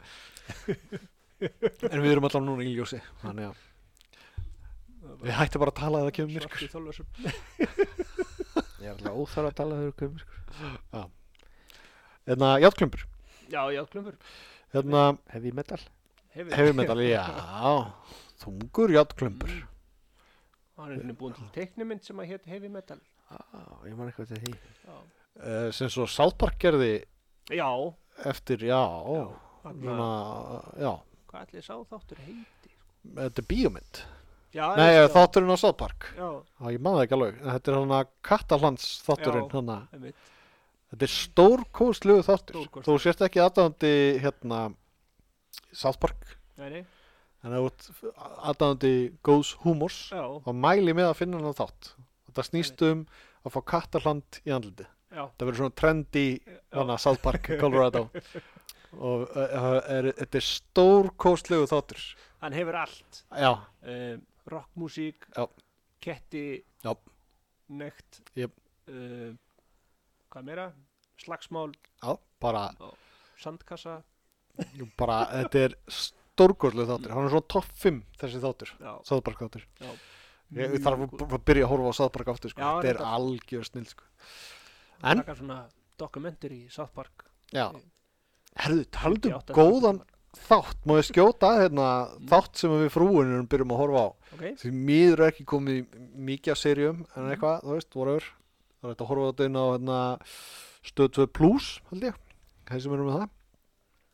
En við erum allavega núna í ljósi, þannig að við hættum bara að tala að það kemur myrkur. Svart í Þorlákshöfn. Ég er alltaf óþarf að tala þegar komið sko. Játtklumpur. Já, játklumur. Heavy metal. Heavy metal, já, þungur játtklumpur. Hann er búin til teiknumynd sem að hétt Heavy Metal. Ég man eitthvað til því. Já. Sem svo South Park gerði Já. eftir, svona, já, Hvað ætli sá þáttur heiti? þetta er bíómynd. Já, Nei, já. þátturinn á South Park. Já, Já, ég man það ekki alveg, en þetta er svona Katalans þátturinn, Já. hana. einmitt. Þetta er stórkóðslegu þáttur. Stórkostlegur. Þú sést ekki aðdáðandi South Park, Nei. en það er aðdáðandi góðs húmors Já, og mæli með að finna hann á þátt. Þetta snýst að fá Kataland í andliti. já. Það verður svona trendy hana South Park, Colorado. Og þetta er stórkóðslegu þáttur. Hann hefur allt. Já, Rockmusík, Já. ketti, Já. nekt, Jep. Hvað meira? Slagsmál, já, bara sandkassa. þetta er stórkóðslegu þáttur. Hann er svona topp 5 þessi þáttur, Já. South Park þáttur. Já. Ég þarf að byrja að horfa á South Park aftur, sko. Já, Þetta er reyndar. algjör snill, sko. En? Taka svona dokumentur í South Park. Já. Herðu, taldu 58 góðan þátt, má ég skjóta þátt sem við frúinum byrjum að horfa á. Ok. Því miður er ekki komið mikið af seríum en eitthvað, þú veist, whatever. Það er þetta að horfa á þetta inn á Stöð 2 Plus, held ég. Þeir sem erum með það.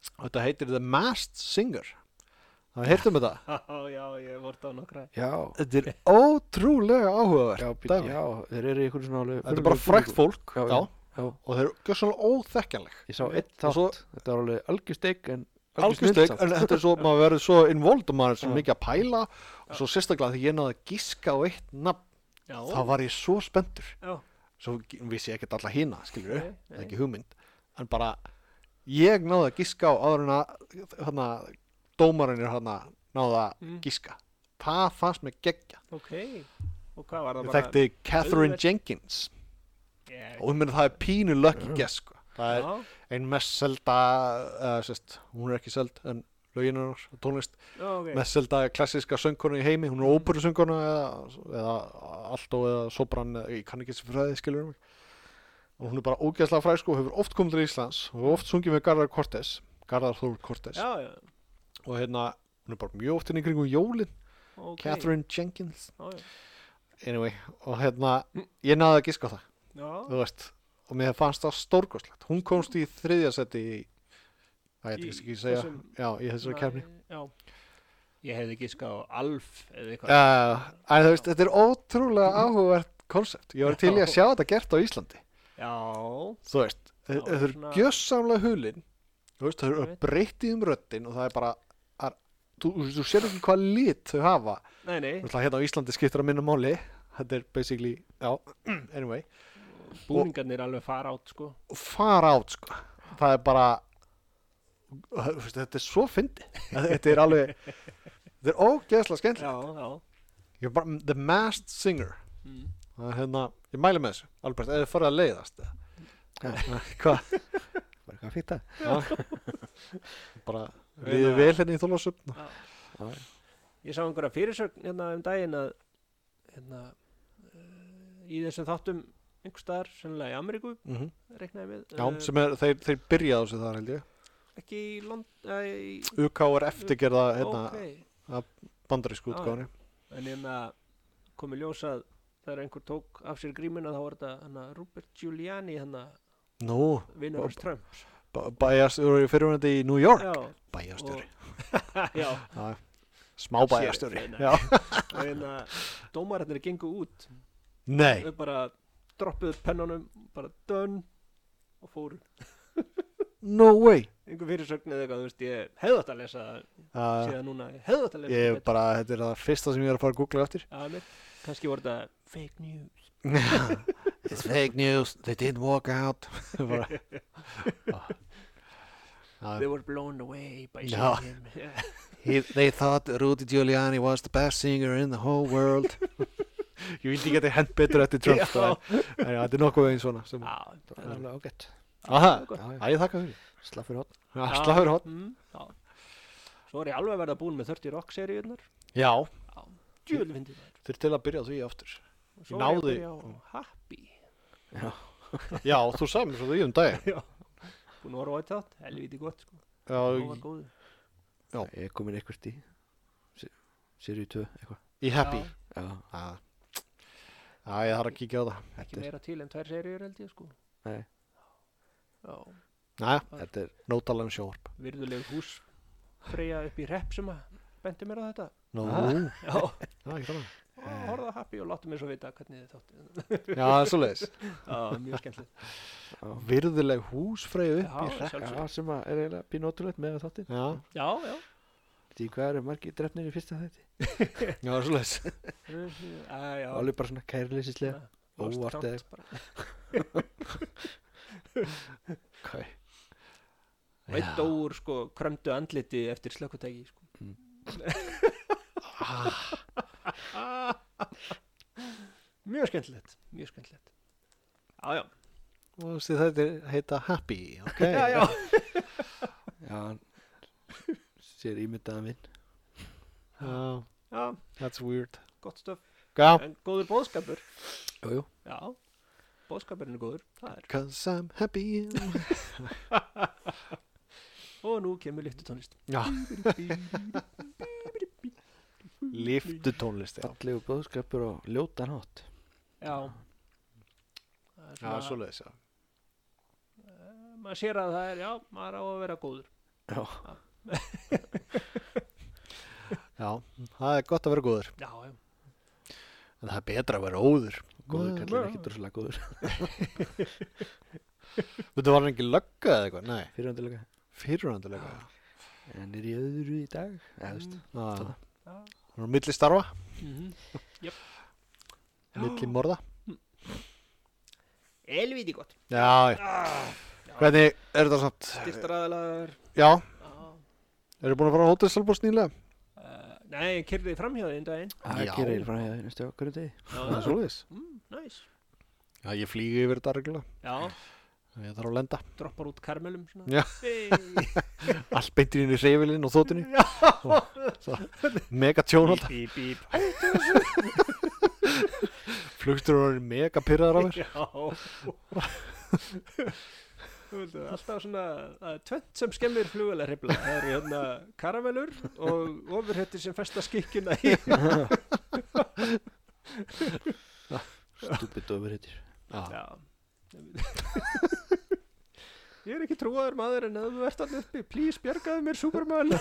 Þetta heitir The Masked Singer. Það heyrtum þetta. Já, ég voru á nokkra. Já, Þetta er ótrúlega áhugavert. já, já, þeir eru í einhverju svona alveg Þetta er bara frækt fólk. Já, já. Og þeir eru gjörsamlega óþekkjanleg. Ég sá einn þátt, svo- þetta var alveg algjörsteik en Algjörsteik, en þetta er svo, maður verður svo involved og maður er svo mikið að pæla og svo sérstaklega þegar ég náði að giska á eitt nafn, Já. þá var ég svo spenntur. Já. Svo vissi ég ekkert alla hína, skilur Nei, það er nei. ekki hugmynd. En bara, ég náði að giska á áður en að dómarinn náði að giska. Það fannst mér geggja. Ok. Og hvað var það Ég þekkti Catherine auðvelt- Jenkins Yeah. og það er pínu lucky guess, sko. Það er Já. ein mest selda, hún er ekki seld, en lögin hennar, tónlist, Já, ok. mest selda klassíska söngkonu í heimi, hún er óperusöngkona eða alto eða sopran, ég kann ekki þessi fræði, skilur mig. Og hún er bara ógeðslega fræg, sko, og hefur oft komið til Íslands og hefur oft sungið með Garðar Þór Cortez. Já, já. Og hún er bara mjög oft inn í kringum jólin, Ok. Catherine Jenkins. Já, já. Anyway, og ég náði að giska á það, Já. þú veist, og mér fannst það stórkostlegt. Hún komst í 3. seti í, það Í ekki segja, þessum- já, í þessari keppni. Já. Ég hefði giska á Alf eða eitthvað. En þú veist, þetta er ótrúlega áhugavert konsept. Ég var til í að sjá þetta gert á Íslandi. Já. Þú veist, Já, þetta er svona- gjössamlega hulin. Þú veist, það Ég eru veit. breytið röddin og það er bara, þú sér ekki hvað lit þau hafa. Nei, nei. Þú veist, hérna á Íslandi skiptir að minna máli. Þetta er basically, já, anyway. Búningarnir alveg fara át, sko. Og fara át, sko. Það er bara, þú veist, þetta er svo fyndið. Þetta er alveg, þetta er ógeðslega skemmtilegt. Já, já. Ég er bara, The Masked Singer. Mm. Það er, ég mæli með þessu, Albert, eða þið farið að leiðast eða? Hvað? Bara eitthvað fínt það. Bara liðið vel hérna í Þorlákshöfn. Já. Ég sá einhverja fyrirsögn hérna daginn að í þessum þáttum einhvers staðar, sennilega í Ameríku, reiknaði með. Já, sem er, þeir byrjaði á sig þar held ég. Ekki í London, UK er eftirgerða ok. bandarísku útgáfunni. En komið ljós að þegar einhver tók af sér grímuna þá var þetta Rupert Giuliani Nú, vinnur hans Trumps. bæjarstjóri fyrirvændi í New York. Já. Bæjarstjóri. Já. Já. Smá bæjarstjóri. Sér, nei. Já. Og dómararnir gengu út. Nei. Þau bara droppuðu pennunum, bara done og fóru. No way. Einhver fyrirsögn eða eitthvað, þú veist, ég hefði átt að lesa síðan núna, ég hefði átt að lesa Ég bara, þetta er það fyrsta sem ég er að fara að googla eftir. Já, kannski voru þetta fake news. It's fake news, they didn't walk out. Bara, They were blown away by Já. seeing him. they thought Rudy Giuliani was the best singer in the whole world. Ég vildi ekki að hent betur eftir Trump, sko, en já, þetta er nokkuð veginn svona. Sem, Já, Það er alveg ágætt. aha, gott. ég þakka fyrir. Slaffur hótt. Já, slafur hótt. Já. Svo er ég alveg að verða búinn með 30 Rock seríunar. Já, Djúvel fyndið þær. þeir til að byrja á því aftur. Svo náði- er ég að byrja á Happy. Já, þú sagði mér svo því daginn. Já. Búinn að horfa á eitt þátt, helviti gott, sko. Já, Það var góður. Ég er komin eitthvað í Seríu 2 eitthvað. í Happy. Já. Já, ég þarf að kíkja á það. Ekki meira til en 2 seríur held ég, sko. Nei, Já. Næja, þetta er nótalega um sjóarp. Virðuleg hús Freyja upp í Hrepp sem að benti mér á þetta. Nú, Já. já, ekki þannig. Og horfðu á Happy og láttu mér svo vita hvernig þið þáttu. Já, það er svo leiðis. Já, mjög skemmtilegt. Virðuleg húsfreyju upp í Já, hrepp. sjálfsögðu. Já, sem að er eiginlega pínótrúlegt með þáttinn. Já, Já, já. Því hvað eru margir drefnir í fyrsta þætti? já, það er svo leiðis. Já. Alveg bara svona kærleysislega. óvart eða- Okay. Og einn dóur sko krömdu andliti eftir slökkutæki sko. Mjög skemmtilegt. Mjög skemmtilegt. Já, já. Og þessi þetta heita Happy, ok? Já, já. Já, hann sér ímyndaðan vinn. Já, Já, that's weird. gott stöf. Já, En góður bóðskapur. Jú, Já. Bóðskapurinn er góður. Það er. 'cause I'm happy. Og nú kemur lyftutónlist. Já, lyftutónlist, já. fallegu bóðskapur og ljótan hátt. Já. Það er Já, svona- svo leiðis, já. maður sér að það er, já, maður á að vera góður. Já, Já, það er gott að vera góður. Já, já. En það er betra að vera óður. góður kallinn ekki droslega góður. Þú var hann ekki lögga eða eitthvað? Nei, Fyrirhundulega. fyrirhundulega. En er í öðru í dag? Eða, veist. Það Já. er milli starfa, Jöp. milli morða. Elvíti gott. Já, hvernig er þetta samt? Styrtaraðalar. Já, Já. eru búin að fara á Hótel Selfoss nýlega? Nei, kyrði framhjáði einn daginn. Það Já. gerir frá því næstu okkur degi. Það er svoleiðis. Næs. Já, ég flýgi yfir þetta reglulega. Já, Ég þarf að lenda. droppar út karmelum svona. Já. Hey. Allt beintir inn í hreyfilinn og þóttinni. Mega tjónald. Bíp, bíp. Flugtur eru mega pyrraðar af mér. Já. Þú veit, alltaf svona, það er tvennt sem skemmir flugvélar hreyfla. Það eru hérna karamellur og ofurhettir sem festa skikkjuna í. Stúpid ofurhettir. Já. Já. Ég er ekki trúaður maður en ef þú ert alltaf uppi, please bjargaðu mér Superman.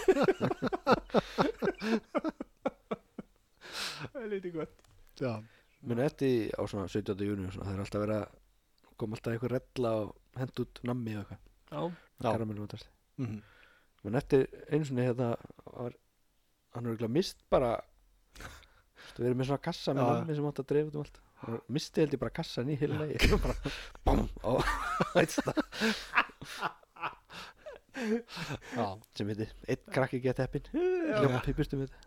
Það er lítið gott. Já. Muni eftir á svona 17. júni og svona, það er alltaf verið að koma alltaf einhver rella og henda út nammi og eitthvað. Já. Já. Karamellum og drasli. Mhm. Men eftir einu sinni hérna var hann er örugglega mist bara við erum með svona kassa með Já. nammi sem átt að dreifa út um allt. Hann misti held ég bara kassan í heila lagi. Bara BAM á eitt stað Já. sem heitir einn krakki gett heppinn. Hljópa í burtu með þetta.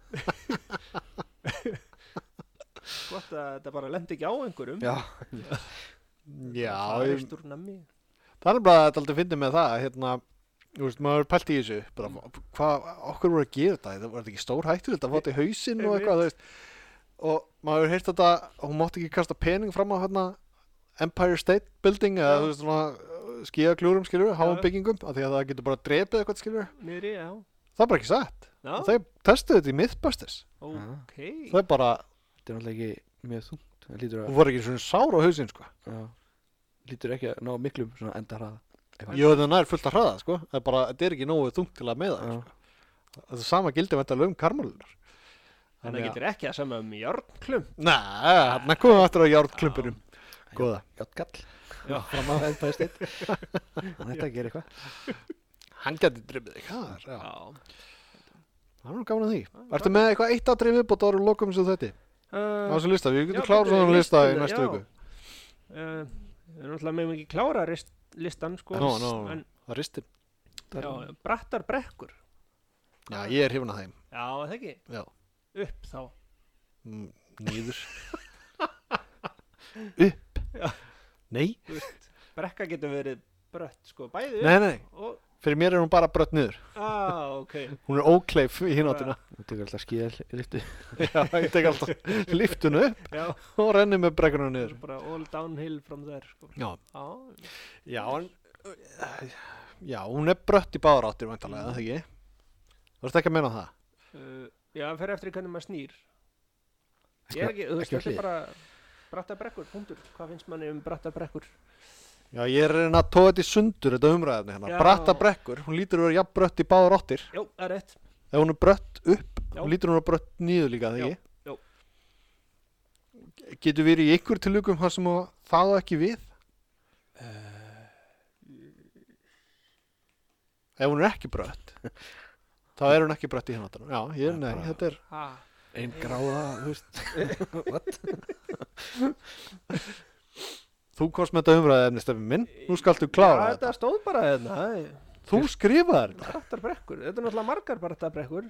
Gott að þetta bara lendi ekki á einhverjum. Já. Já, Það er stór nammi. það er bara að þetta fyndi með það, hérna, þú veist, maður pælt í þessu, bara, hvað, okkur voru að gera þetta, það var ekki stór hættur, þetta fótt í hausinn og eitthvað, þú veist, og maður hefur heyrt þetta, hún mátti ekki kasta pening fram á, hérna, Empire State Building, eða, þú veist, svona, skíðaklúrum, skiljur, háum byggingum, af því að það getur bara drepið eitthvað, skiljur, Niðri, já. það er bara ekki satt, Já, og þeir testuðu þetta í Mythbusters, ok. það er bara, Þetta er náttúrulega ekki mjög þungt. Það lítur hún að voru ekki svona sár á hausinn, sko, lítur ekki að ná miklum svona enda hraða. jú, það nær fullt að hraða, sko, það er bara, þetta er ekki nógu þungt til að meða, Já. sko, það er sama gildi væntanlega um karmalunar. En það getur ekki að sama járnklum. Nei, hann komum við aftur á járnklumpunum. Góða. Játtkall. Já. Fram á Empire State. Hann ætti að gera eitthvað. Hann geti drifið þig, það er, já. Já. Það er nú gaman að því. Ertu með eitthvað eitt aðrið viðbót áður og lokum sem þetta? Á þessu lista, við getum klárað svona lista í næstu viku. Við erum náttúrulega með ekki klára listan, sko. Nó, En, það ristir. já, brattar brekkur. Já, ég er hrifin að þeim. Já, það ekki. Já. Upp þá. Nýður. Upp? Já. Nei? Þú veist, brekka getur verið brött, sko. Bæði upp. Nei. Og, Fyrir mér er hún bara brött niður. ok. Hún er ókleif í hináttina. Þú tekur alltaf skíðaliftu. Já, ég tek alltaf liftunu upp Já. og renni með brekkunum Það niður. er bara all downhill from there, sko. Já. Já. Já, en já, hún er brött í báðar áttir væntanlega, það ekki? Þú ert ekki að meina það? Já, það fer eftir í hvernig maður snýr. Ég er ekki, þú veist, ekki á þetta er hlið. bara brattar brekkur, punktur. Hvað finnst manni um brattar brekkur? Já, ég er að reyna að tóa þetta í sundur, þetta umræðinni hérna. Já. Bratta brekkur, hún lítur að vera jafn brött í báðar áttir. Jó, það er rétt. Ef hún er brött upp, Já. hún lítur hún að vera brött niður líka, það Já, ekki? já. Getur verið í ykkur tilvikum þar sem það á ekki við? Ef hún er ekki brött, þá er hún ekki brött í hináttunum. Já, ég, nei, bara- þetta er... Ha. Einn gráða, þú veist. What? Þú komst með þetta umræðið Stefán minn, nú skaltu klára Já, þetta. þetta stóð bara hérna. Þú skrifaðir þetta. Brattar brekkur. Þetta er náttúrulega margar brattar brekkur.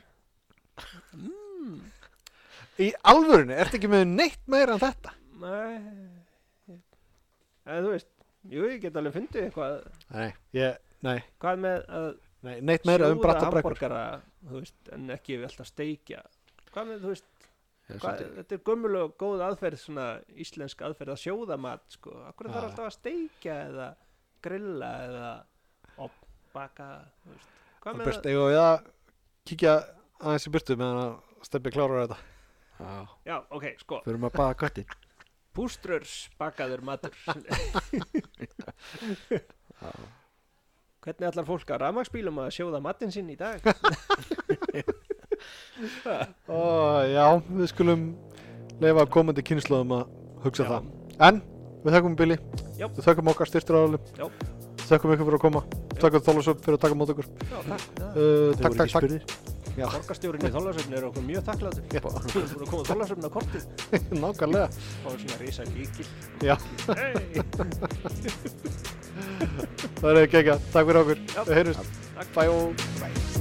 Í alvörunni, ertu ekki með neitt meira en þetta? Nei. Þú veist, jú, ég get alveg fundið eitthvað. Nei, Hvað með að neitt meira um bratta brekkur. hambúrgara, þú veist, en ekki við alltaf steikja. Hvað með, þú veist, Já, hvað, svolítið. þetta er gömul og góð aðferð, svona íslensk aðferð að sjóða mat, sko. Akkur þarf Já. alltaf að steikja eða grilla eða baka, þú veist. Hvað með Albert, eigum við að kíkja aðeins í burtu meðan að Steffi klárar þetta. Já. Já, ok, sko. Förum að baða köttin. Pústrurs bakaður matur. Já. Hvernig ætlar fólk að rafmagnsbílum að sjóða matinn sinn í dag? Já, við skulum leyfa komandi kynslóðum að hugsa Já. það. En við þakkum Billy, Já. við þakkum okkar styrstiraðalum, Já. þakkum ykkur fyrir að koma, þakkum Þorlákshöfn fyrir að taka mót okkur. Já, takk. Takk. Já. Borgarstjórinn í Þorlákshöfn er okkur mjög þakklátur. Já. Við erum búin að koma Þorlákshöfn á kortið. Nákvæmlega. Fá svona risa líkil. Já. Hey. Það er ekki ekki. Takk fyrir okkur. Já. Við heyrjumst. Takk. Bye. Bye.